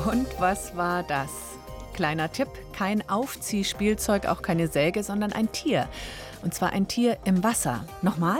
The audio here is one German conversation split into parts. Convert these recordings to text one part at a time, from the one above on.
Und was war das? Kleiner Tipp, kein Aufziehspielzeug, auch keine Säge, sondern ein Tier. Und zwar ein Tier im Wasser. Nochmal?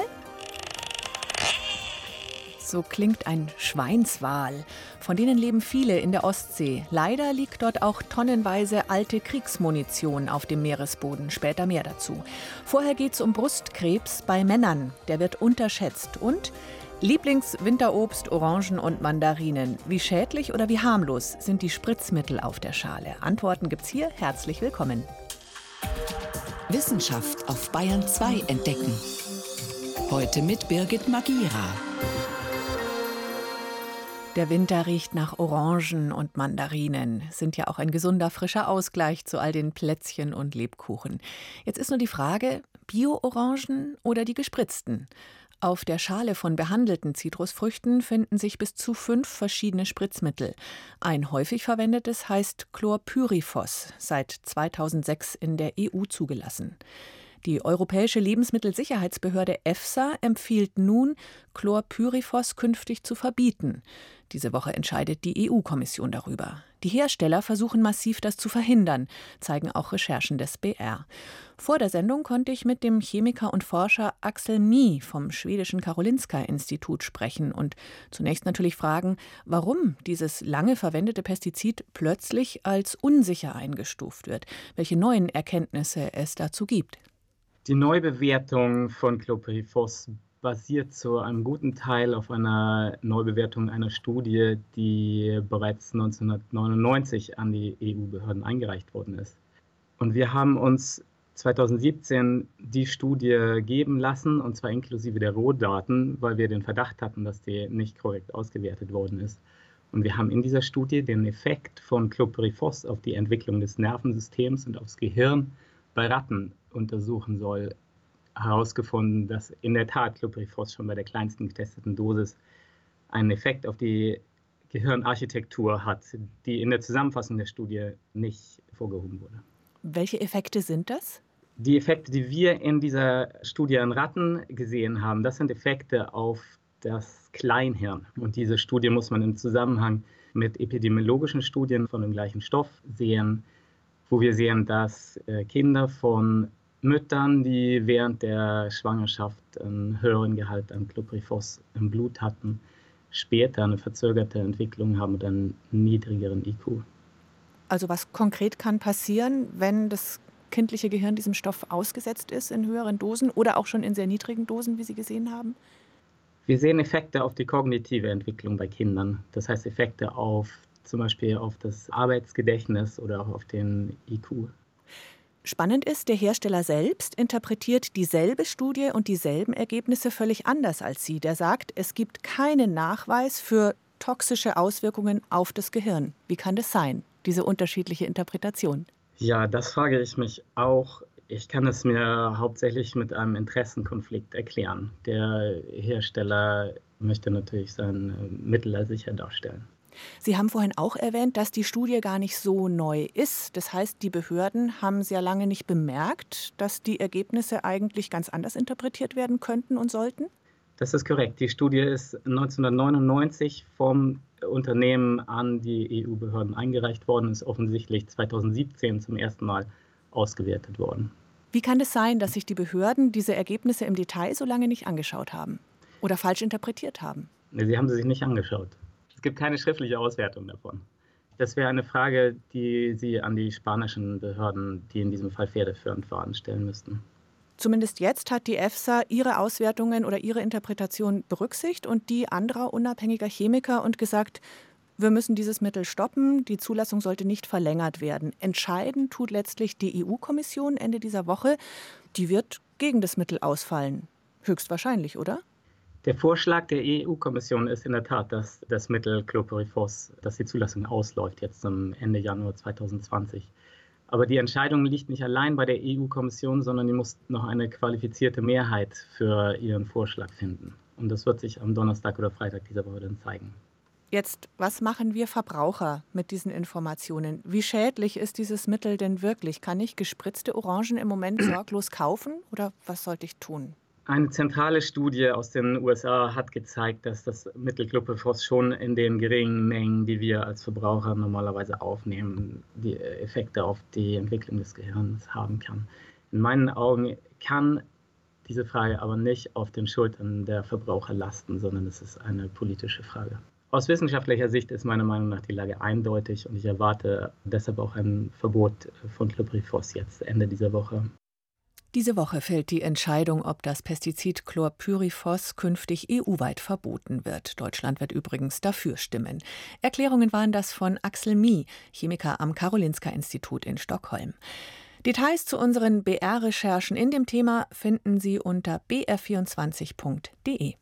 So klingt ein Schweinswal. Von denen leben viele in der Ostsee. Leider liegt dort auch tonnenweise alte Kriegsmunition auf dem Meeresboden. Später mehr dazu. Vorher geht's um Brustkrebs bei Männern. Der wird unterschätzt. Und Lieblingswinterobst, Orangen und Mandarinen. Wie schädlich oder wie harmlos sind die Spritzmittel auf der Schale? Antworten gibt's hier. Herzlich willkommen. Wissenschaft auf Bayern 2 entdecken. Heute mit Birgit Magira. Der Winter riecht nach Orangen und Mandarinen. Sind ja auch ein gesunder, frischer Ausgleich zu all den Plätzchen und Lebkuchen. Jetzt ist nur die Frage, Bio-Orangen oder die gespritzten? Auf der Schale von behandelten Zitrusfrüchten finden sich bis zu 5 verschiedene Spritzmittel. Ein häufig verwendetes heißt Chlorpyrifos, seit 2006 in der EU zugelassen. Die Europäische Lebensmittelsicherheitsbehörde EFSA empfiehlt nun, Chlorpyrifos künftig zu verbieten. Diese Woche entscheidet die EU-Kommission darüber. Die Hersteller versuchen massiv, das zu verhindern, zeigen auch Recherchen des BR. Vor der Sendung konnte ich mit dem Chemiker und Forscher Axel Mie vom schwedischen Karolinska-Institut sprechen und zunächst natürlich fragen, warum dieses lange verwendete Pestizid plötzlich als unsicher eingestuft wird, welche neuen Erkenntnisse es dazu gibt. Die Neubewertung von Chlorpyrifos basiert zu einem guten Teil auf einer Neubewertung einer Studie, die bereits 1999 an die EU-Behörden eingereicht worden ist. Und wir haben uns 2017 die Studie geben lassen, und zwar inklusive der Rohdaten, weil wir den Verdacht hatten, dass die nicht korrekt ausgewertet worden ist. Und wir haben in dieser Studie den Effekt von Chlorpyrifos auf die Entwicklung des Nervensystems und aufs Gehirn bei Ratten untersuchen soll, herausgefunden, dass in der Tat Chlorpyrifos schon bei der kleinsten getesteten Dosis einen Effekt auf die Gehirnarchitektur hat, die in der Zusammenfassung der Studie nicht hervorgehoben wurde. Welche Effekte sind das? Die Effekte, die wir in dieser Studie an Ratten gesehen haben, das sind Effekte auf das Kleinhirn. Und diese Studie muss man im Zusammenhang mit epidemiologischen Studien von dem gleichen Stoff sehen, wo wir sehen, dass Kinder von Müttern, die während der Schwangerschaft einen höheren Gehalt an Chlorpyrifos im Blut hatten, später eine verzögerte Entwicklung haben und einen niedrigeren IQ. Also was konkret kann passieren, wenn das kindliche Gehirn diesem Stoff ausgesetzt ist in höheren Dosen oder auch schon in sehr niedrigen Dosen, wie Sie gesehen haben? Wir sehen Effekte auf die kognitive Entwicklung bei Kindern. Das heißt Effekte auf zum Beispiel auf das Arbeitsgedächtnis oder auch auf den IQ. Spannend ist, der Hersteller selbst interpretiert dieselbe Studie und dieselben Ergebnisse völlig anders als Sie. Der sagt, es gibt keinen Nachweis für toxische Auswirkungen auf das Gehirn. Wie kann das sein, diese unterschiedliche Interpretation? Ja, das frage ich mich auch. Ich kann es mir hauptsächlich mit einem Interessenkonflikt erklären. Der Hersteller möchte natürlich sein Mittel als sicher darstellen. Sie haben vorhin auch erwähnt, dass die Studie gar nicht so neu ist. Das heißt, die Behörden haben sehr lange nicht bemerkt, dass die Ergebnisse eigentlich ganz anders interpretiert werden könnten und sollten? Das ist korrekt. Die Studie ist 1999 vom Unternehmen an die EU-Behörden eingereicht worden, ist offensichtlich 2017 zum ersten Mal ausgewertet worden. Wie kann es sein, dass sich die Behörden diese Ergebnisse im Detail so lange nicht angeschaut haben oder falsch interpretiert haben? Sie haben sie sich nicht angeschaut. Es gibt keine schriftliche Auswertung davon. Das wäre eine Frage, die Sie an die spanischen Behörden, die in diesem Fall federführend waren, stellen müssten. Zumindest jetzt hat die EFSA ihre Auswertungen oder ihre Interpretation berücksichtigt und die anderer unabhängiger Chemiker und gesagt, wir müssen dieses Mittel stoppen, die Zulassung sollte nicht verlängert werden. Entscheiden tut letztlich die EU-Kommission Ende dieser Woche. Die wird gegen das Mittel ausfallen. Höchstwahrscheinlich, oder? Der Vorschlag der EU-Kommission ist in der Tat, dass das Mittel Chlorpyrifos, dass die Zulassung ausläuft, jetzt zum Ende Januar 2020. Aber die Entscheidung liegt nicht allein bei der EU-Kommission, sondern die muss noch eine qualifizierte Mehrheit für ihren Vorschlag finden. Und das wird sich am Donnerstag oder Freitag dieser Woche dann zeigen. Jetzt, was machen wir Verbraucher mit diesen Informationen? Wie schädlich ist dieses Mittel denn wirklich? Kann ich gespritzte Orangen im Moment sorglos kaufen oder was sollte ich tun? Eine zentrale Studie aus den USA hat gezeigt, dass das Mittel Clopidogrel schon in den geringen Mengen, die wir als Verbraucher normalerweise aufnehmen, die Effekte auf die Entwicklung des Gehirns haben kann. In meinen Augen kann diese Frage aber nicht auf den Schultern der Verbraucher lasten, sondern es ist eine politische Frage. Aus wissenschaftlicher Sicht ist meiner Meinung nach die Lage eindeutig und ich erwarte deshalb auch ein Verbot von Clopidogrel jetzt Ende dieser Woche. Diese Woche fällt die Entscheidung, ob das Pestizid Chlorpyrifos künftig EU-weit verboten wird. Deutschland wird übrigens dafür stimmen. Erklärungen waren das von Axel Mie, Chemiker am Karolinska-Institut in Stockholm. Details zu unseren BR-Recherchen in dem Thema finden Sie unter br24.de.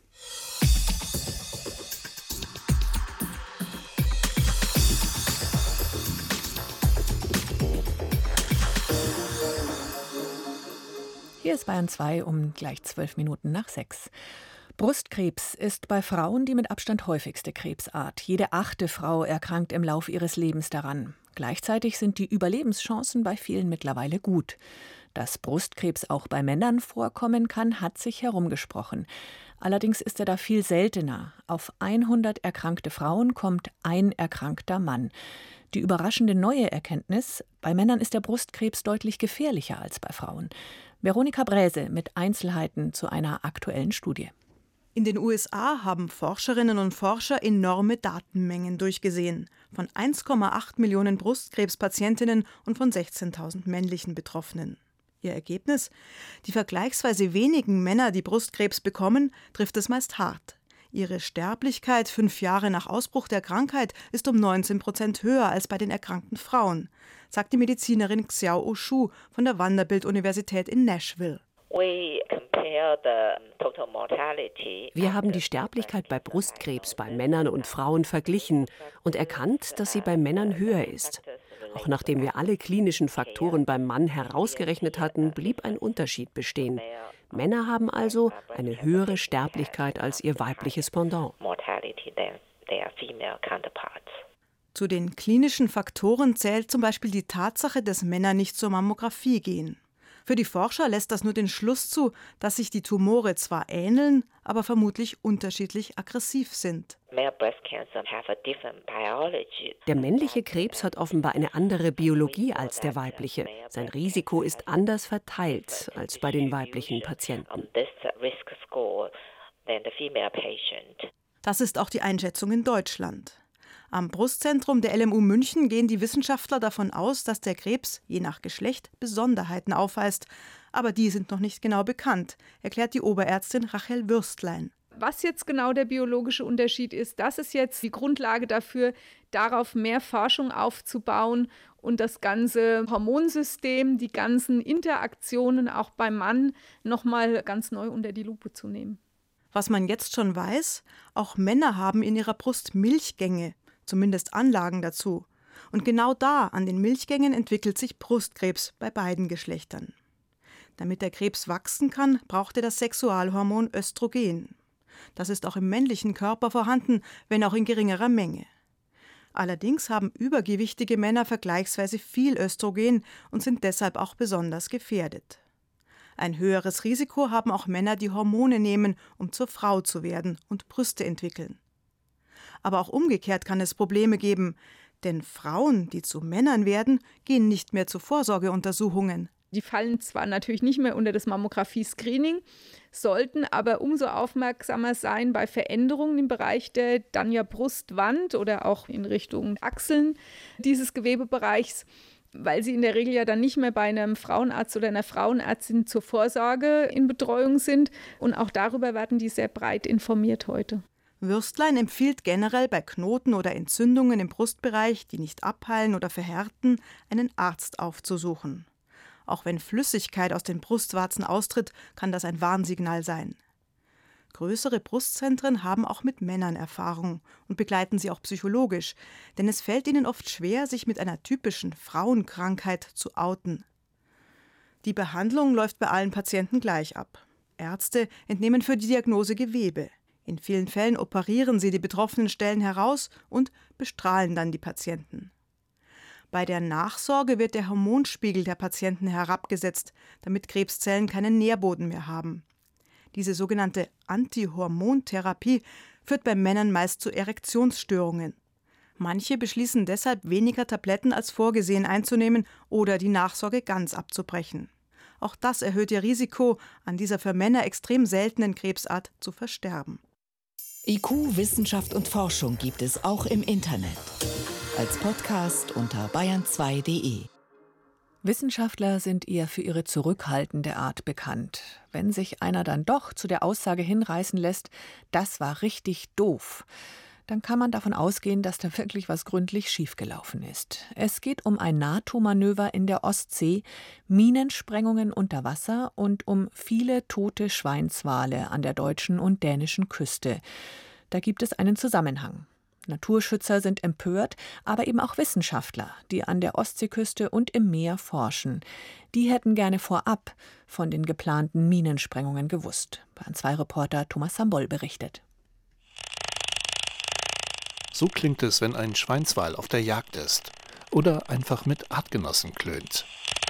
Hier ist Bayern 2 um gleich 12 Minuten nach 6. Brustkrebs ist bei Frauen die mit Abstand häufigste Krebsart. Jede 8. Frau erkrankt im Lauf ihres Lebens daran. Gleichzeitig sind die Überlebenschancen bei vielen mittlerweile gut. Dass Brustkrebs auch bei Männern vorkommen kann, hat sich herumgesprochen. Allerdings ist er da viel seltener. Auf 100 erkrankte Frauen kommt ein erkrankter Mann. Die überraschende neue Erkenntnis: Bei Männern ist der Brustkrebs deutlich gefährlicher als bei Frauen. Veronika Bräse mit Einzelheiten zu einer aktuellen Studie. In den USA haben Forscherinnen und Forscher enorme Datenmengen durchgesehen. Von 1,8 Millionen Brustkrebspatientinnen und von 16.000 männlichen Betroffenen. Ihr Ergebnis? Die vergleichsweise wenigen Männer, die Brustkrebs bekommen, trifft es meist hart. Ihre Sterblichkeit 5 Jahre nach Ausbruch der Krankheit ist um 19% höher als bei den erkrankten Frauen, sagt die Medizinerin Xiao Oshu von der Vanderbilt-Universität in Nashville. Wir haben die Sterblichkeit bei Brustkrebs bei Männern und Frauen verglichen und erkannt, dass sie bei Männern höher ist. Auch nachdem wir alle klinischen Faktoren beim Mann herausgerechnet hatten, blieb ein Unterschied bestehen. Männer haben also eine höhere Sterblichkeit als ihr weibliches Pendant. Zu den klinischen Faktoren zählt zum Beispiel die Tatsache, dass Männer nicht zur Mammographie gehen. Für die Forscher lässt das nur den Schluss zu, dass sich die Tumore zwar ähneln, aber vermutlich unterschiedlich aggressiv sind. Der männliche Krebs hat offenbar eine andere Biologie als der weibliche. Sein Risiko ist anders verteilt als bei den weiblichen Patienten. Das ist auch die Einschätzung in Deutschland. Am Brustzentrum der LMU München gehen die Wissenschaftler davon aus, dass der Krebs je nach Geschlecht Besonderheiten aufweist. Aber die sind noch nicht genau bekannt, erklärt die Oberärztin Rachel Würstlein. Was jetzt genau der biologische Unterschied ist, das ist jetzt die Grundlage dafür, darauf mehr Forschung aufzubauen und das ganze Hormonsystem, die ganzen Interaktionen auch beim Mann nochmal ganz neu unter die Lupe zu nehmen. Was man jetzt schon weiß, auch Männer haben in ihrer Brust Milchgänge, zumindest Anlagen dazu. Und genau da, an den Milchgängen, entwickelt sich Brustkrebs bei beiden Geschlechtern. Damit der Krebs wachsen kann, braucht er das Sexualhormon Östrogen. Das ist auch im männlichen Körper vorhanden, wenn auch in geringerer Menge. Allerdings haben übergewichtige Männer vergleichsweise viel Östrogen und sind deshalb auch besonders gefährdet. Ein höheres Risiko haben auch Männer, die Hormone nehmen, um zur Frau zu werden und Brüste entwickeln. Aber auch umgekehrt kann es Probleme geben, denn Frauen, die zu Männern werden, gehen nicht mehr zu Vorsorgeuntersuchungen. Die fallen zwar natürlich nicht mehr unter das Mammographie-Screening, sollten aber umso aufmerksamer sein bei Veränderungen im Bereich der dann ja Brustwand oder auch in Richtung Achseln dieses Gewebebereichs, weil sie in der Regel ja dann nicht mehr bei einem Frauenarzt oder einer Frauenärztin zur Vorsorge in Betreuung sind. Und auch darüber werden die sehr breit informiert heute. Würstlein empfiehlt generell bei Knoten oder Entzündungen im Brustbereich, die nicht abheilen oder verhärten, einen Arzt aufzusuchen. Auch wenn Flüssigkeit aus den Brustwarzen austritt, kann das ein Warnsignal sein. Größere Brustzentren haben auch mit Männern Erfahrung und begleiten sie auch psychologisch, denn es fällt ihnen oft schwer, sich mit einer typischen Frauenkrankheit zu outen. Die Behandlung läuft bei allen Patienten gleich ab. Ärzte entnehmen für die Diagnose Gewebe. In vielen Fällen operieren sie die betroffenen Stellen heraus und bestrahlen dann die Patienten. Bei der Nachsorge wird der Hormonspiegel der Patienten herabgesetzt, damit Krebszellen keinen Nährboden mehr haben. Diese sogenannte Antihormontherapie führt bei Männern meist zu Erektionsstörungen. Manche beschließen deshalb, weniger Tabletten als vorgesehen einzunehmen oder die Nachsorge ganz abzubrechen. Auch das erhöht ihr Risiko, an dieser für Männer extrem seltenen Krebsart zu versterben. IQ, Wissenschaft und Forschung gibt es auch im Internet. Als Podcast unter bayern2.de. Wissenschaftler sind eher für ihre zurückhaltende Art bekannt. Wenn sich einer dann doch zu der Aussage hinreißen lässt, das war richtig doof, dann kann man davon ausgehen, dass da wirklich was gründlich schiefgelaufen ist. Es geht um ein NATO-Manöver in der Ostsee, Minensprengungen unter Wasser und um viele tote Schweinswale an der deutschen und dänischen Küste. Da gibt es einen Zusammenhang. Naturschützer sind empört, aber eben auch Wissenschaftler, die an der Ostseeküste und im Meer forschen. Die hätten gerne vorab von den geplanten Minensprengungen gewusst. Bayern 2 Reporter Thomas Sambol berichtet. So klingt es, wenn ein Schweinswal auf der Jagd ist oder einfach mit Artgenossen klönt.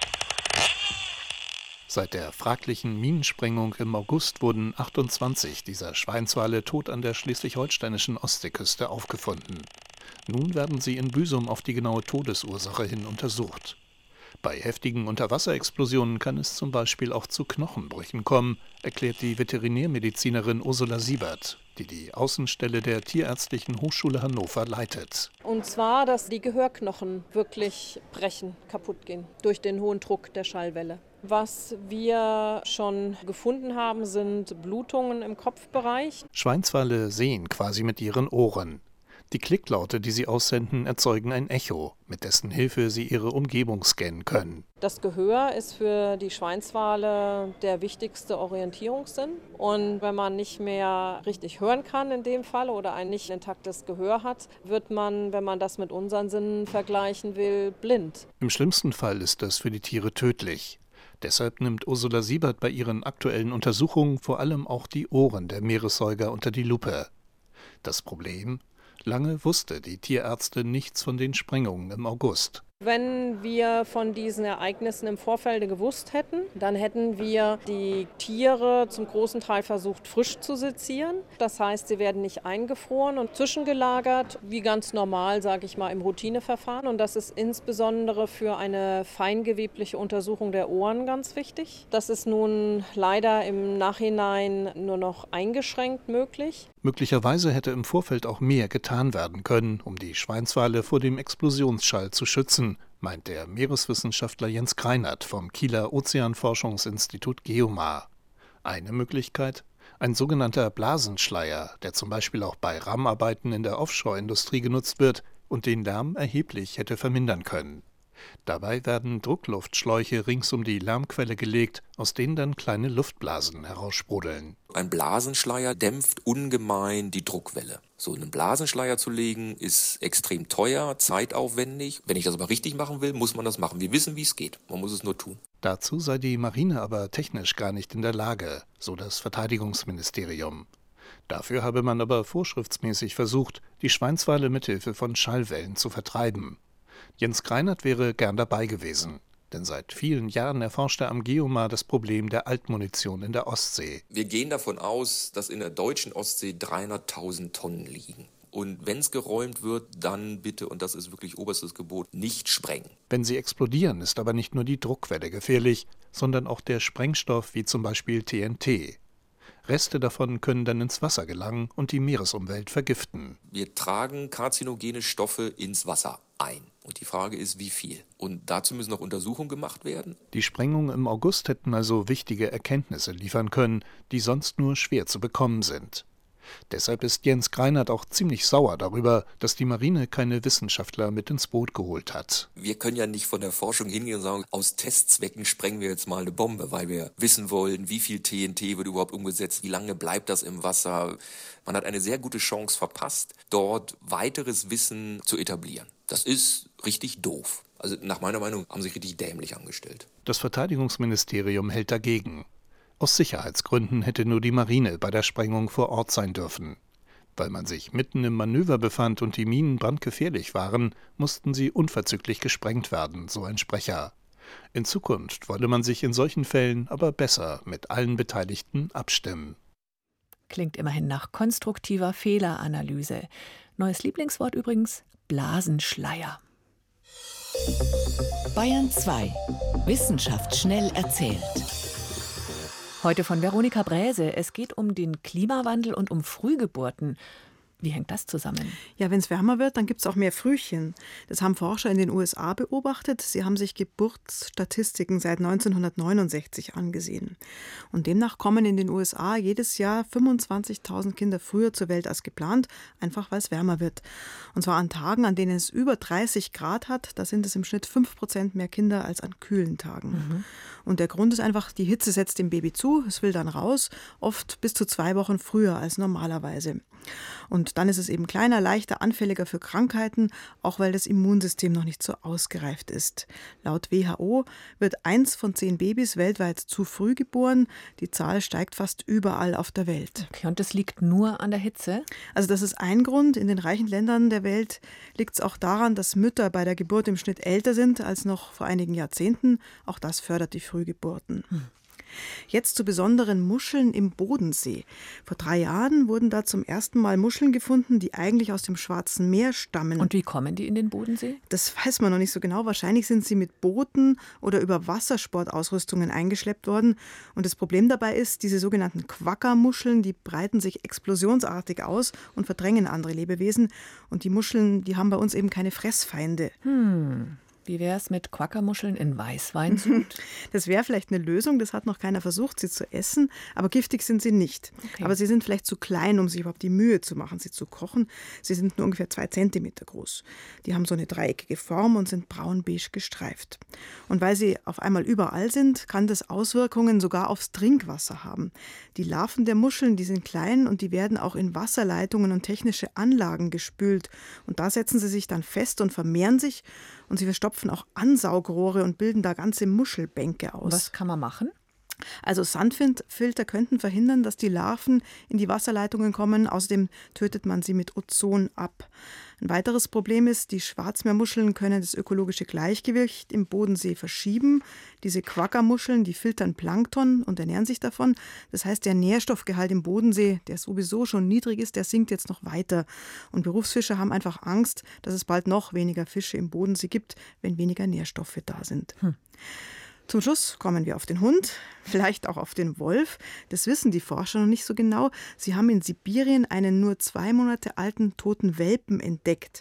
Seit der fraglichen Minensprengung im August wurden 28 dieser Schweinswale tot an der schleswig-holsteinischen Ostseeküste aufgefunden. Nun werden sie in Büsum auf die genaue Todesursache hin untersucht. Bei heftigen Unterwasserexplosionen kann es zum Beispiel auch zu Knochenbrüchen kommen, erklärt die Veterinärmedizinerin Ursula Siebert, die Außenstelle der Tierärztlichen Hochschule Hannover leitet. Und zwar, dass die Gehörknochen wirklich brechen, kaputt gehen durch den hohen Druck der Schallwelle. Was wir schon gefunden haben, sind Blutungen im Kopfbereich. Schweinswale sehen quasi mit ihren Ohren. Die Klicklaute, die sie aussenden, erzeugen ein Echo, mit dessen Hilfe sie ihre Umgebung scannen können. Das Gehör ist für die Schweinswale der wichtigste Orientierungssinn. Und wenn man nicht mehr richtig hören kann in dem Fall oder ein nicht intaktes Gehör hat, wird man, wenn man das mit unseren Sinnen vergleichen will, blind. Im schlimmsten Fall ist das für die Tiere tödlich. Deshalb nimmt Ursula Siebert bei ihren aktuellen Untersuchungen vor allem auch die Ohren der Meeressäuger unter die Lupe. Das Problem? Lange wusste die Tierärztin nichts von den Sprengungen im August. Wenn wir von diesen Ereignissen im Vorfeld gewusst hätten, dann hätten wir die Tiere zum großen Teil versucht, frisch zu sezieren. Das heißt, sie werden nicht eingefroren und zwischengelagert, wie ganz normal, sage ich mal, im Routineverfahren. Und das ist insbesondere für eine feingewebliche Untersuchung der Ohren ganz wichtig. Das ist nun leider im Nachhinein nur noch eingeschränkt möglich. Möglicherweise hätte im Vorfeld auch mehr getan werden können, um die Schweinswale vor dem Explosionsschall zu schützen, meint der Meereswissenschaftler Jens Kreinert vom Kieler Ozeanforschungsinstitut Geomar. Eine Möglichkeit? Ein sogenannter Blasenschleier, der zum Beispiel auch bei RAM-Arbeiten in der Offshore-Industrie genutzt wird und den Lärm erheblich hätte vermindern können. Dabei werden Druckluftschläuche rings um die Lärmquelle gelegt, aus denen dann kleine Luftblasen heraussprudeln. Ein Blasenschleier dämpft ungemein die Druckwelle. So einen Blasenschleier zu legen, ist extrem teuer, zeitaufwendig. Wenn ich das aber richtig machen will, muss man das machen. Wir wissen, wie es geht. Man muss es nur tun. Dazu sei die Marine aber technisch gar nicht in der Lage, so das Verteidigungsministerium. Dafür habe man aber vorschriftsmäßig versucht, die Schweinswale mithilfe von Schallwellen zu vertreiben. Jens Kreinert wäre gern dabei gewesen, denn seit vielen Jahren erforscht er am Geomar das Problem der Altmunition in der Ostsee. Wir gehen davon aus, dass in der deutschen Ostsee 300.000 Tonnen liegen. Und wenn es geräumt wird, dann bitte, und das ist wirklich oberstes Gebot, nicht sprengen. Wenn sie explodieren, ist aber nicht nur die Druckwelle gefährlich, sondern auch der Sprengstoff wie zum Beispiel TNT. Reste davon können dann ins Wasser gelangen und die Meeresumwelt vergiften. Wir tragen karzinogene Stoffe ins Wasser ein. Und die Frage ist, wie viel? Und dazu müssen noch Untersuchungen gemacht werden. Die Sprengungen im August hätten also wichtige Erkenntnisse liefern können, die sonst nur schwer zu bekommen sind. Deshalb ist Jens Kreinert auch ziemlich sauer darüber, dass die Marine keine Wissenschaftler mit ins Boot geholt hat. Wir können ja nicht von der Forschung hingehen und sagen, aus Testzwecken sprengen wir jetzt mal eine Bombe, weil wir wissen wollen, wie viel TNT wird überhaupt umgesetzt, wie lange bleibt das im Wasser. Man hat eine sehr gute Chance verpasst, dort weiteres Wissen zu etablieren. Das ist richtig doof. Also nach meiner Meinung haben sie sich richtig dämlich angestellt. Das Verteidigungsministerium hält dagegen. Aus Sicherheitsgründen hätte nur die Marine bei der Sprengung vor Ort sein dürfen. Weil man sich mitten im Manöver befand und die Minen brandgefährlich waren, mussten sie unverzüglich gesprengt werden, so ein Sprecher. In Zukunft wolle man sich in solchen Fällen aber besser mit allen Beteiligten abstimmen. Klingt immerhin nach konstruktiver Fehleranalyse. Neues Lieblingswort übrigens: Blasenschleier. Bayern 2. Wissenschaft schnell erzählt. Heute von Veronika Bräse. Es geht um den Klimawandel und um Frühgeburten. Wie hängt das zusammen? Ja, wenn es wärmer wird, dann gibt es auch mehr Frühchen. Das haben Forscher in den USA beobachtet. Sie haben sich Geburtsstatistiken seit 1969 angesehen. Und demnach kommen in den USA jedes Jahr 25.000 Kinder früher zur Welt als geplant, einfach weil es wärmer wird. Und zwar an Tagen, an denen es über 30 Grad hat. Da sind es im Schnitt 5% mehr Kinder als an kühlen Tagen. Und der Grund ist einfach, die Hitze setzt dem Baby zu, es will dann raus, oft bis zu 2 Wochen früher als normalerweise. Und dann ist es eben kleiner, leichter, anfälliger für Krankheiten, auch weil das Immunsystem noch nicht so ausgereift ist. Laut WHO wird 1 von 10 Babys weltweit zu früh geboren. Die Zahl steigt fast überall auf der Welt. Okay, und das liegt nur an der Hitze? Also das ist ein Grund. In den reichen Ländern der Welt liegt es auch daran, dass Mütter bei der Geburt im Schnitt älter sind als noch vor einigen Jahrzehnten. Auch das fördert die Frühgeburten. Jetzt zu besonderen Muscheln im Bodensee. Vor 3 Jahren wurden da zum ersten Mal Muscheln gefunden, die eigentlich aus dem Schwarzen Meer stammen. Und wie kommen die in den Bodensee? Das weiß man noch nicht so genau. Wahrscheinlich sind sie mit Booten oder über Wassersportausrüstungen eingeschleppt worden. Und das Problem dabei ist, diese sogenannten Quagga-Muscheln, die breiten sich explosionsartig aus und verdrängen andere Lebewesen. Und die Muscheln, die haben bei uns eben keine Fressfeinde. Wie wäre es mit Quagga-Muscheln in Weißweinsud? Das wäre vielleicht eine Lösung, das hat noch keiner versucht, sie zu essen, aber giftig sind sie nicht. Okay. Aber sie sind vielleicht zu klein, um sich überhaupt die Mühe zu machen, sie zu kochen. Sie sind nur ungefähr 2 Zentimeter groß. Die haben so eine dreieckige Form und sind braun-beige gestreift. Und weil sie auf einmal überall sind, kann das Auswirkungen sogar aufs Trinkwasser haben. Die Larven der Muscheln, die sind klein und die werden auch in Wasserleitungen und technische Anlagen gespült. Und da setzen sie sich dann fest und vermehren sich. Und sie verstopfen auch Ansaugrohre und bilden da ganze Muschelbänke aus. Was kann man machen? Also Sandfilter könnten verhindern, dass die Larven in die Wasserleitungen kommen. Außerdem tötet man sie mit Ozon ab. Ein weiteres Problem ist, die Schwarzmeermuscheln können das ökologische Gleichgewicht im Bodensee verschieben. Diese Quagga-Muscheln, die filtern Plankton und ernähren sich davon. Das heißt, der Nährstoffgehalt im Bodensee, der sowieso schon niedrig ist, der sinkt jetzt noch weiter. Und Berufsfischer haben einfach Angst, dass es bald noch weniger Fische im Bodensee gibt, wenn weniger Nährstoffe da sind. Zum Schluss kommen wir auf den Hund, vielleicht auch auf den Wolf. Das wissen die Forscher noch nicht so genau. Sie haben in Sibirien einen nur 2 Monate alten toten Welpen entdeckt.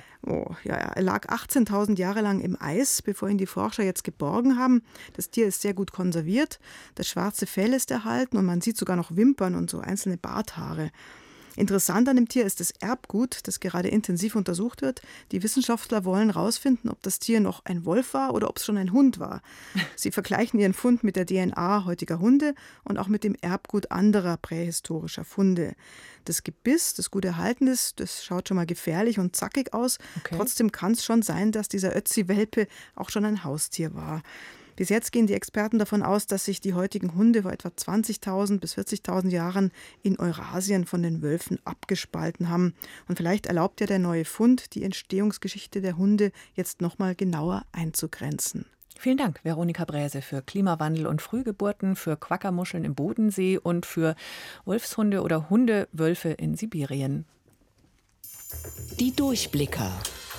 Er lag 18.000 Jahre lang im Eis, bevor ihn die Forscher jetzt geborgen haben. Das Tier ist sehr gut konserviert, das schwarze Fell ist erhalten und man sieht sogar noch Wimpern und so einzelne Barthaare. Interessant an dem Tier ist das Erbgut, das gerade intensiv untersucht wird. Die Wissenschaftler wollen herausfinden, ob das Tier noch ein Wolf war oder ob es schon ein Hund war. Sie vergleichen ihren Fund mit der DNA heutiger Hunde und auch mit dem Erbgut anderer prähistorischer Funde. Das Gebiss, das gut erhalten ist, das schaut schon mal gefährlich und zackig aus. Okay. Trotzdem kann es schon sein, dass dieser Ötzi-Welpe auch schon ein Haustier war. Bis jetzt gehen die Experten davon aus, dass sich die heutigen Hunde vor etwa 20.000 bis 40.000 Jahren in Eurasien von den Wölfen abgespalten haben. Und vielleicht erlaubt ja der neue Fund, die Entstehungsgeschichte der Hunde jetzt nochmal genauer einzugrenzen. Vielen Dank, Veronika Bräse, für Klimawandel und Frühgeburten, für Quagga-Muscheln im Bodensee und für Wolfshunde oder Hundewölfe in Sibirien. Die Durchblicker.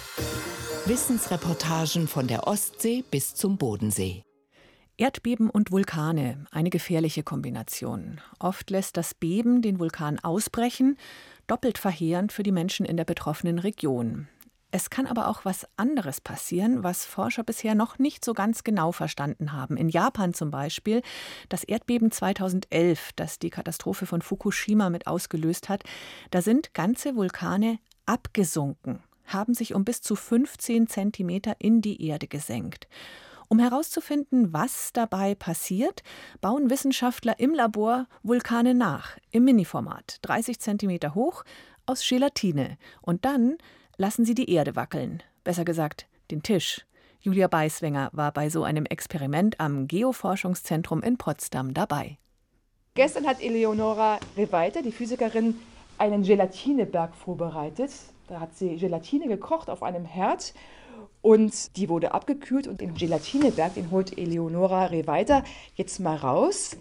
Wissensreportagen von der Ostsee bis zum Bodensee. Erdbeben und Vulkane, eine gefährliche Kombination. Oft lässt das Beben den Vulkan ausbrechen, doppelt verheerend für die Menschen in der betroffenen Region. Es kann aber auch was anderes passieren, was Forscher bisher noch nicht so ganz genau verstanden haben. In Japan zum Beispiel, das Erdbeben 2011, das die Katastrophe von Fukushima mit ausgelöst hat, da sind ganze Vulkane abgesunken, haben sich um bis zu 15 Zentimeter in die Erde gesenkt. Um herauszufinden, was dabei passiert, bauen Wissenschaftler im Labor Vulkane nach, im Miniformat, 30 Zentimeter hoch, aus Gelatine. Und dann lassen sie die Erde wackeln, besser gesagt den Tisch. Julia Beiswenger war bei so einem Experiment am Geoforschungszentrum in Potsdam dabei. Gestern hat Eleonora Reweiter, die Physikerin, einen Gelatineberg vorbereitet. Da hat sie Gelatine gekocht auf einem Herd und die wurde abgekühlt und den Gelatineberg, den holt Eleonora Reweiter jetzt mal raus.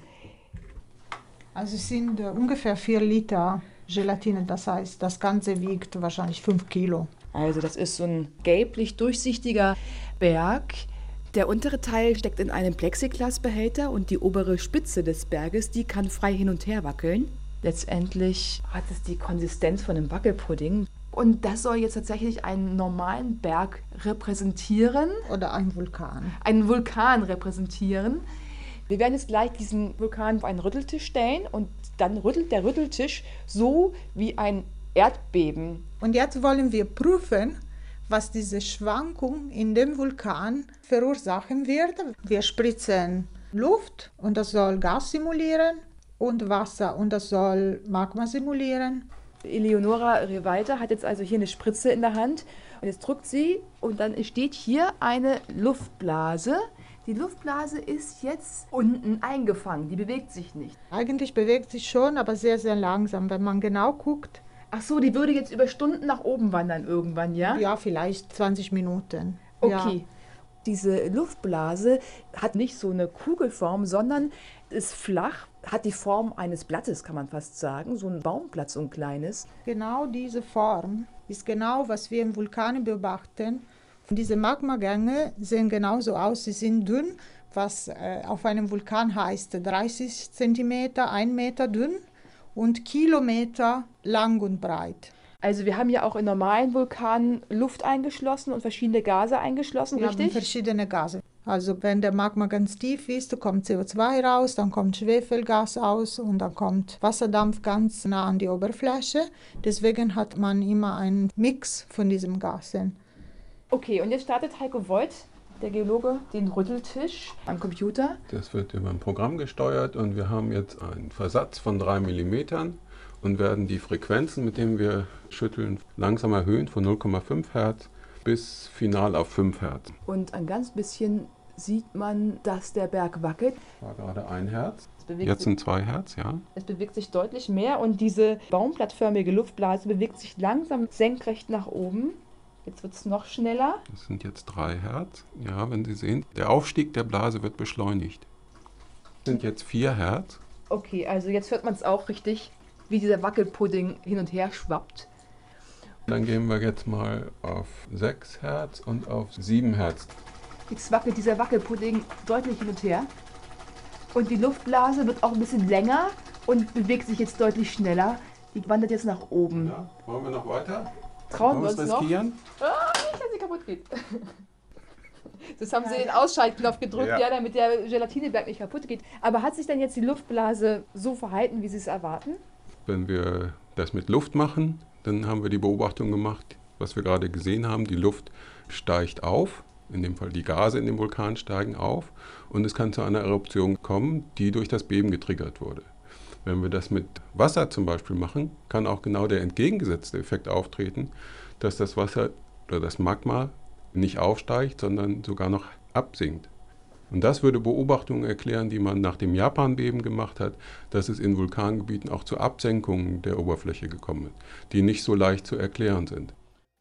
Also es sind ungefähr 4 Liter Gelatine, das heißt, das Ganze wiegt wahrscheinlich 5 Kilo. Also das ist so ein gelblich durchsichtiger Berg. Der untere Teil steckt in einem Plexiglasbehälter und die obere Spitze des Berges, die kann frei hin und her wackeln. Letztendlich hat es die Konsistenz von einem Wackelpudding. Und das soll jetzt tatsächlich einen normalen Berg repräsentieren. Oder einen Vulkan. Einen Vulkan repräsentieren. Wir werden jetzt gleich diesen Vulkan auf einen Rütteltisch stellen und dann rüttelt der Rütteltisch so wie ein Erdbeben. Und jetzt wollen wir prüfen, was diese Schwankung in dem Vulkan verursachen wird. Wir spritzen Luft und das soll Gas simulieren und Wasser und das soll Magma simulieren. Eleonora Reweiter hat jetzt also hier eine Spritze in der Hand und jetzt drückt sie und dann entsteht hier eine Luftblase. Die Luftblase ist jetzt unten eingefangen, die bewegt sich nicht. Eigentlich bewegt sich schon, aber sehr, sehr langsam, wenn man genau guckt. Ach so, die würde jetzt über Stunden nach oben wandern irgendwann, ja? Ja, vielleicht 20 Minuten. Okay. Ja. Diese Luftblase hat nicht so eine Kugelform, sondern ist flach, hat die Form eines Blattes, kann man fast sagen, so ein Baumblatt, so ein kleines. Genau diese Form ist genau, was wir im Vulkan beobachten. Und diese Magmagänge sehen genauso aus, sie sind dünn, was auf einem Vulkan heißt 30 cm, 1 Meter dünn und Kilometer lang und breit. Also wir haben ja auch in normalen Vulkanen Luft eingeschlossen und verschiedene Gase eingeschlossen, wir richtig? Haben verschiedene Gase. Also wenn der Magma ganz tief ist, kommt CO2 raus, dann kommt Schwefelgas aus und dann kommt Wasserdampf ganz nah an die Oberfläche. Deswegen hat man immer einen Mix von diesen Gasen. Okay, und jetzt startet Heiko Voigt, der Geologe, den Rütteltisch am Computer. Das wird über ein Programm gesteuert und wir haben jetzt einen Versatz von 3 mm und werden die Frequenzen, mit denen wir schütteln, langsam erhöhen von 0,5 Hertz bis final auf 5 Hertz. Und ein ganz bisschen sieht man, dass der Berg wackelt. War gerade 1 Hertz, jetzt sind 2 Hertz, ja. Es bewegt sich deutlich mehr und diese baumblattförmige Luftblase bewegt sich langsam senkrecht nach oben. Jetzt wird es noch schneller. Das sind jetzt 3 Hertz. Ja, wenn Sie sehen, der Aufstieg der Blase wird beschleunigt. Das sind jetzt 4 Hertz. Okay, also jetzt hört man es auch richtig, wie dieser Wackelpudding hin und her schwappt. Dann gehen wir jetzt mal auf 6 Hertz und auf 7 Hertz. Jetzt wackelt dieser Wackelpudding deutlich hin und her. Und die Luftblase wird auch ein bisschen länger und bewegt sich jetzt deutlich schneller. Die wandert jetzt nach oben. Ja, wollen wir noch weiter? Trauen wir uns noch? Riskieren? Nicht, dass sie kaputt geht. Das haben sie den Ausschaltknopf gedrückt, ja, damit der Gelatineberg nicht kaputt geht. Aber hat sich dann jetzt die Luftblase so verhalten, wie Sie es erwarten? Wenn wir das mit Luft machen, dann haben wir die Beobachtung gemacht, was wir gerade gesehen haben. Die Luft steigt auf, in dem Fall die Gase in dem Vulkan steigen auf und es kann zu einer Eruption kommen, die durch das Beben getriggert wurde. Wenn wir das mit Wasser zum Beispiel machen, kann auch genau der entgegengesetzte Effekt auftreten, dass das Wasser oder das Magma nicht aufsteigt, sondern sogar noch absinkt. Und das würde Beobachtungen erklären, die man nach dem Japan-Beben gemacht hat, dass es in Vulkangebieten auch zu Absenkungen der Oberfläche gekommen ist, die nicht so leicht zu erklären sind.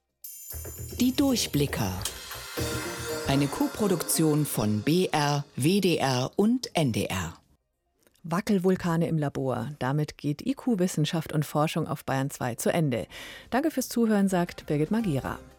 Die Durchblicker. Eine Co-Produktion von BR, WDR und NDR. Wackelvulkane im Labor. Damit geht IQ Wissenschaft und Forschung auf Bayern 2 zu Ende. Danke fürs Zuhören, sagt Birgit Magira.